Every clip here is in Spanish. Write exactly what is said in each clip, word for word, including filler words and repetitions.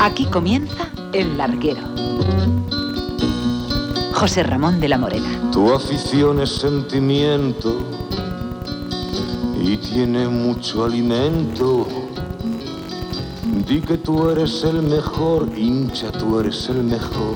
Aquí comienza El Larguero. José Ramón de la Morena. Tu afición es sentimiento y tiene mucho alimento. Di que tú eres el mejor, hincha, tú eres el mejor.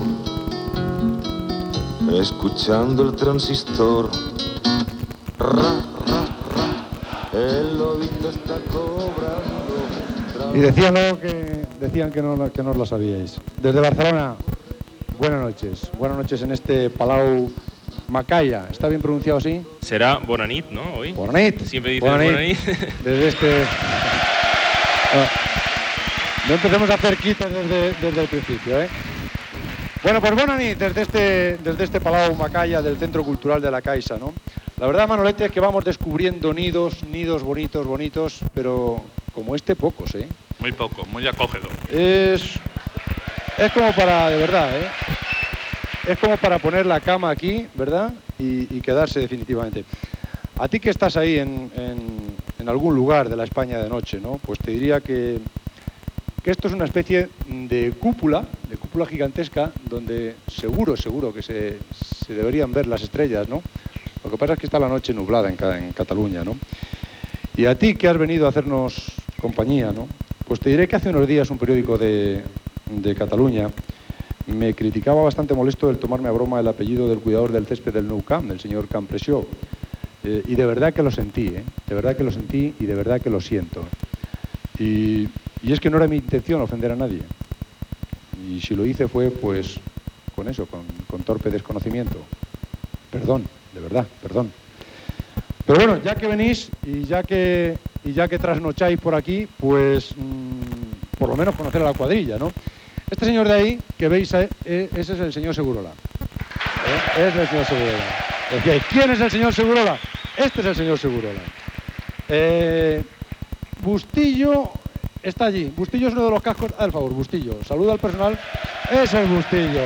Escuchando el transistor. Ra, ra, ra. El lobito está cobrando. Y decían luego que decían que no, que no lo sabíais. Desde Barcelona, buenas noches. Buenas noches en este Palau Macaya. ¿Está bien pronunciado así? Será Bonanit, ¿no? Hoy. Bonanit. Siempre dices Bonanit. Bonanit. Desde este... Ah, no empecemos a hacer quitas desde, desde el principio, ¿eh? Bueno, pues Bonanit, desde este, desde este Palau Macaya del Centro Cultural de la Caixa, ¿no? La verdad, Manolete, es que vamos descubriendo nidos, nidos bonitos, bonitos, pero como este pocos, ¿eh? Muy poco, muy acogedor. Es, es como para, de verdad, ¿eh? Es como para poner la cama aquí, ¿verdad? Y, y quedarse definitivamente. A ti que estás ahí en, en, en algún lugar de la España de noche, ¿no? Pues te diría que, que esto es una especie de cúpula, de cúpula gigantesca, donde seguro, seguro que se, se deberían ver las estrellas, ¿no? Lo que pasa es que está la noche nublada en, en Cataluña, ¿no? Y a ti que has venido a hacernos compañía, ¿no? Pues te diré que hace unos días un periódico de, de Cataluña me criticaba bastante molesto el tomarme a broma el apellido del cuidador del césped del Nou Camp, del señor Campreciò. Eh, y de verdad que lo sentí, ¿eh? De verdad que lo sentí y de verdad que lo siento. Y, y es que no era mi intención ofender a nadie. Y si lo hice fue, pues, con eso, con, con torpe desconocimiento. Perdón, de verdad, perdón. Pero bueno, ya que venís y ya que, y ya que trasnocháis por aquí, pues mmm, por lo menos conocer a la cuadrilla, ¿no? Este señor de ahí, que veis, eh, ese es el señor Segurola. ¿Eh? Es el señor Segurola. Decíais, ¿quién es el señor Segurola? Este es el señor Segurola. Eh, Bustillo está allí. Bustillo es uno de los cascos. Al favor, Bustillo. Saluda al personal. Es el Bustillo.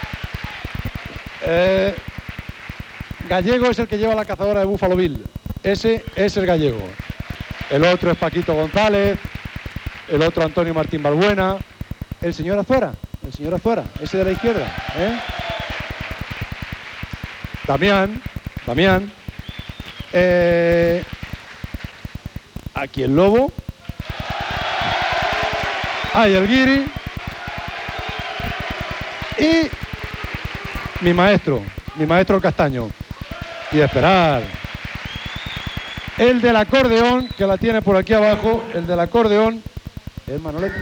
Eh, Gallego es el que lleva la cazadora de Buffalo Bill. Ese es el Gallego. El otro es Paquito González. El otro Antonio Martín Balbuena. El señor Azuara. El señor Azuara. Ese de la izquierda. ¿eh? Damián. Damián. Eh, aquí el Lobo. Ahí el Guiri. Y mi maestro. Mi maestro el Castaño. Y esperar. El del acordeón, que la tiene por aquí abajo, el del acordeón, es Manolete.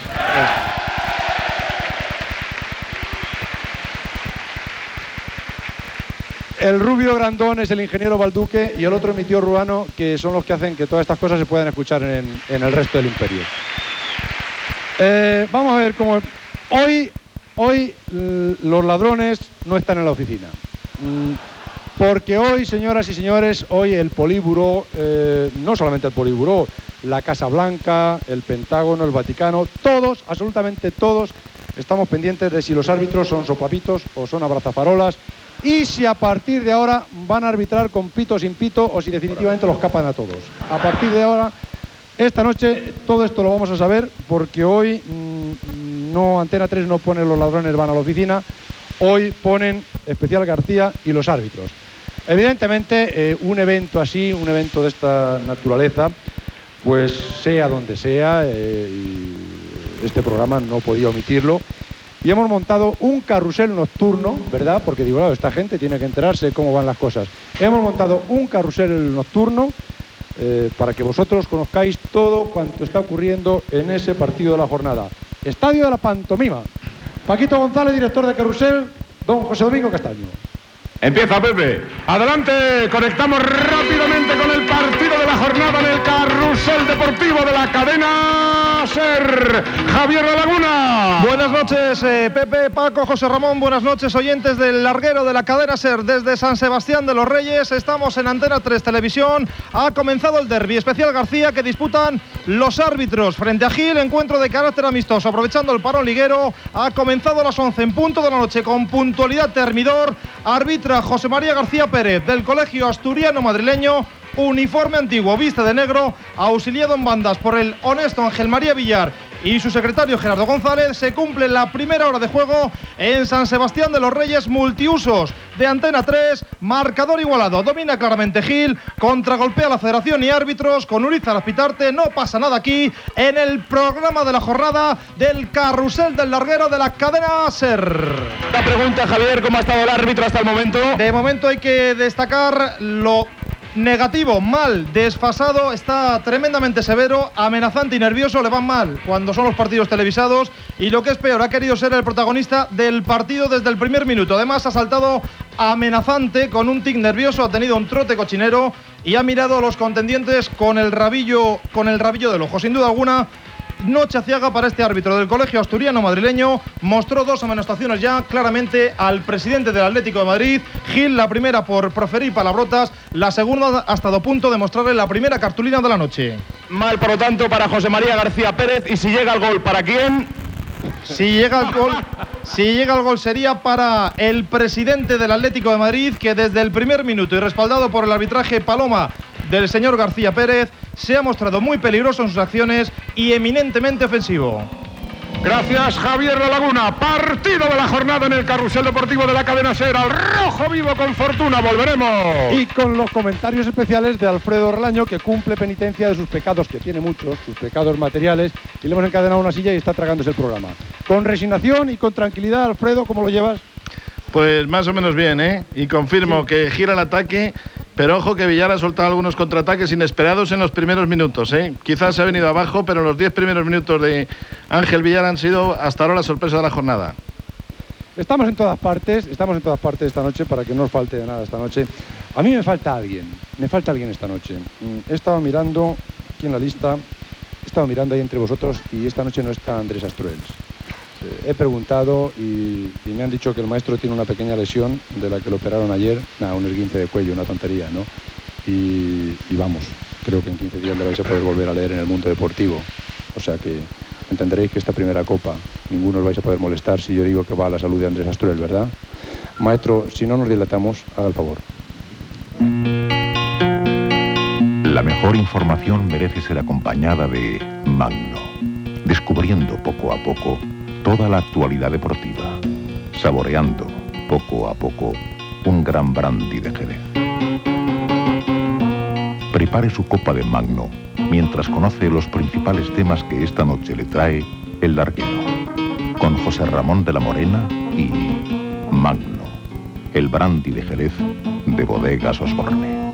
El rubio grandón es el ingeniero Balduque y el otro es mi tío Ruano, que son los que hacen que todas estas cosas se puedan escuchar en, en el resto del imperio. Eh, vamos a ver cómo... Hoy, hoy los ladrones no están en la oficina. Porque hoy, señoras y señores, hoy el Políbulo, eh, no solamente el Políbulo, la Casa Blanca, el Pentágono, el Vaticano, todos, absolutamente todos, estamos pendientes de si los árbitros son sopapitos o son abrazafarolas y si a partir de ahora van a arbitrar con pito o sin pito o si definitivamente los capan a todos. A partir de ahora, esta noche, todo esto lo vamos a saber porque hoy mmm, no, Antena tres no pone los ladrones van a la oficina, hoy ponen Especial García y los árbitros. Evidentemente, eh, un evento así, un evento de esta naturaleza, pues sea donde sea, eh, y este programa no podía omitirlo, y hemos montado un carrusel nocturno, ¿verdad? Porque digo, claro, esta gente tiene que enterarse de cómo van las cosas. Hemos montado un carrusel nocturno eh, para que vosotros conozcáis todo cuanto está ocurriendo en ese partido de la jornada. Estadio de la Pantomima. Paquito González, director de carrusel, don José Domingo Castaño. Empieza Pepe, adelante, conectamos rápidamente con el partido de la jornada en el carrusel deportivo de la cadena SER. Javier La Laguna. Buenas noches, eh, Pepe, Paco, José Ramón, buenas noches, oyentes del larguero de la cadena SER. Desde San Sebastián de los Reyes, estamos en Antena tres Televisión. Ha comenzado el derbi Especial García que disputan los árbitros frente a Gil, encuentro de carácter amistoso, aprovechando el parón liguero. Ha comenzado a las once en punto de la noche con puntualidad termidor. Arbitra José María García Pérez, del Colegio Asturiano Madrileño, uniforme antiguo, viste de negro, auxiliado en bandas por el honesto Ángel María Villar y su secretario Gerardo González, se cumple la primera hora de juego en San Sebastián de los Reyes, multiusos de Antena tres, marcador igualado, domina claramente Gil, contragolpea la federación y árbitros, con Urizar Azpitarte, no pasa nada aquí en el programa de la jornada del carrusel del larguero de la cadena SER. La pregunta, Javier, ¿cómo ha estado el árbitro hasta el momento? De momento hay que destacar lo negativo, mal, desfasado, está tremendamente severo, amenazante y nervioso, le van mal cuando son los partidos televisados y lo que es peor, ha querido ser el protagonista del partido desde el primer minuto. Además ha saltado amenazante con un tic nervioso, ha tenido un trote cochinero y ha mirado a los contendientes con el rabillo, con el rabillo del ojo. Sin duda alguna, noche aciaga para este árbitro del colegio asturiano madrileño. Mostró dos amonestaciones ya claramente al presidente del Atlético de Madrid, Gil, la primera por proferir palabrotas, la segunda ha estado a punto de mostrarle la primera cartulina de la noche. Mal, por lo tanto, para José María García Pérez, y si llega el gol, ¿para quién? Si llega el gol, si llega el gol sería para el presidente del Atlético de Madrid, que desde el primer minuto y respaldado por el arbitraje Paloma del señor García Pérez, se ha mostrado muy peligroso en sus acciones y eminentemente ofensivo. Gracias, Javier La Laguna. Partido de la jornada en el carrusel deportivo de la cadena SER. Al rojo vivo con fortuna. Volveremos. Y con los comentarios especiales de Alfredo Relaño, que cumple penitencia de sus pecados, que tiene muchos, sus pecados materiales, y le hemos encadenado una silla y está tragándose el programa. Con resignación y con tranquilidad, Alfredo, ¿cómo lo llevas? Pues más o menos bien, ¿eh? Y confirmo sí. que gira el ataque, pero ojo que Villar ha soltado algunos contraataques inesperados en los primeros minutos, ¿eh? Quizás se ha venido abajo, pero los diez primeros minutos de Ángel Villar han sido hasta ahora la sorpresa de la jornada. Estamos en todas partes, estamos en todas partes esta noche para que no os falte de nada esta noche. A mí me falta alguien, me falta alguien esta noche. He estado mirando aquí en la lista, he estado mirando ahí entre vosotros y esta noche no está Andrés Astruels. He preguntado y, y me han dicho que el maestro tiene una pequeña lesión de la que lo operaron ayer, nada, un esguince de cuello, una tontería, ¿no? Y, y vamos, creo que en quince días le vais a poder volver a leer en el Mundo Deportivo. O sea que entenderéis que esta primera copa, ninguno os vais a poder molestar si yo digo que va a la salud de Andrés Astruels, ¿verdad? Maestro, si no nos dilatamos, haga el favor. La mejor información merece ser acompañada de Magno, descubriendo poco a poco toda la actualidad deportiva, saboreando poco a poco un gran brandy de Jerez. Prepare su copa de Magno mientras conoce los principales temas que esta noche le trae el larguero, con José Ramón de la Morena y Magno, el brandy de Jerez de Bodegas Osborne.